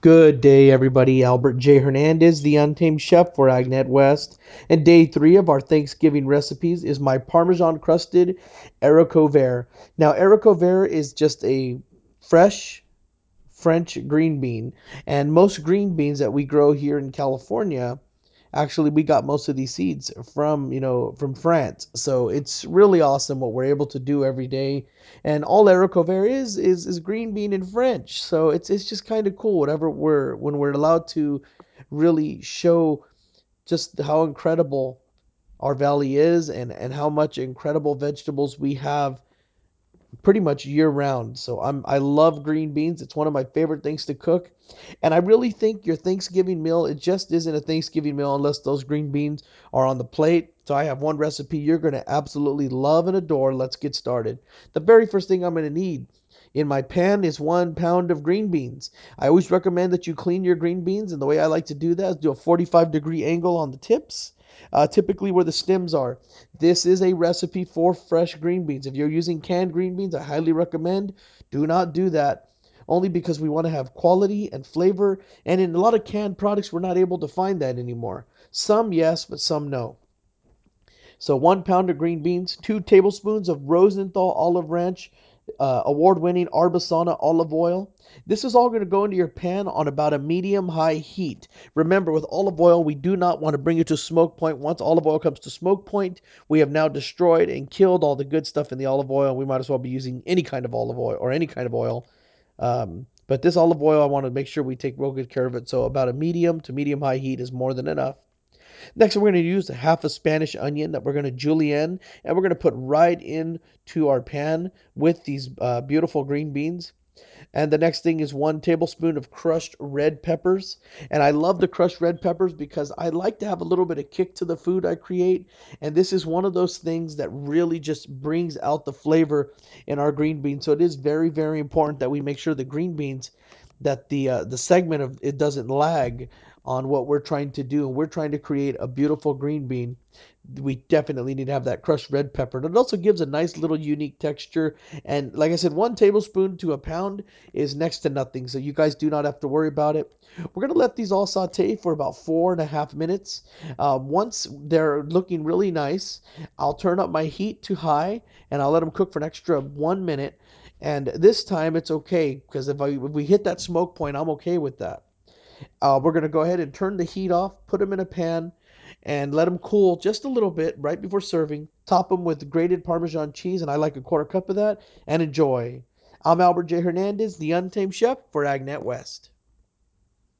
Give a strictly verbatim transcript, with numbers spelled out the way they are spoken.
Good day, everybody. Albert J. Hernandez, the Untamed Chef for Agnet West. And day three of our Thanksgiving recipes is my Parmesan crusted haricot vert. Now, haricot vert is just a fresh French green bean. And most green beans that we grow here in California, actually, we got most of these seeds from, you know, from France. So it's really awesome what we're able to do every day. And all haricot vert is is is green bean in French. So it's it's just kind of cool whatever we're when we're allowed to really show just how incredible our valley is and and how much incredible vegetables we have pretty much year round. So I'm I love green beans. It's one of my favorite things to cook. And I really think your Thanksgiving meal, it just isn't a Thanksgiving meal unless those green beans are on the plate. So I have one recipe you're going to absolutely love and adore. Let's get started. The very first thing I'm going to need in my pan is one pound of green beans. I always recommend that you clean your green beans, and the way I like to do that is do a forty-five degree angle on the tips, uh, typically where the stems are. This is a recipe for fresh green beans. If you're using canned green beans, I highly recommend do not do that. Only because we want to have quality and flavor, and in a lot of canned products, we're not able to find that anymore. Some, yes, but some, no. So one pound of green beans, two tablespoons of Rosenthal Olive Ranch, uh, award-winning Arbasana olive oil. This is all going to go into your pan on about a medium-high heat. Remember, with olive oil, we do not want to bring it to smoke point. Once olive oil comes to smoke point, we have now destroyed and killed all the good stuff in the olive oil. We might as well be using any kind of olive oil or any kind of oil. Um, but this olive oil, I want to make sure we take real good care of it. So about a medium to medium-high heat is more than enough. Next, we're going to use half a Spanish onion that we're going to julienne, and we're going to put right into our pan with these uh, beautiful green beans. And the next thing is one tablespoon of crushed red peppers. And I love the crushed red peppers because I like to have a little bit of kick to the food I create. And this is one of those things that really just brings out the flavor in our green beans. So it is very, very important that we make sure the green beans, that the uh, the segment of it doesn't lag on what we're trying to do. And we're trying to create a beautiful green bean. We definitely need to have that crushed red pepper. And it also gives a nice little unique texture. And like I said, one tablespoon to a pound is next to nothing. So you guys do not have to worry about it. We're going to let these all saute for about four and a half minutes. Uh, once they're looking really nice, I'll turn up my heat to high and I'll let them cook for an extra one minute. And this time it's okay because if, I, if we hit that smoke point, I'm okay with that. Uh, we're going to go ahead and turn the heat off, put them in a pan, and let them cool just a little bit right before serving. Top them with grated Parmesan cheese, and I like a quarter cup of that, and enjoy. I'm Albert J. Hernandez, the Untamed Chef for Agnet West.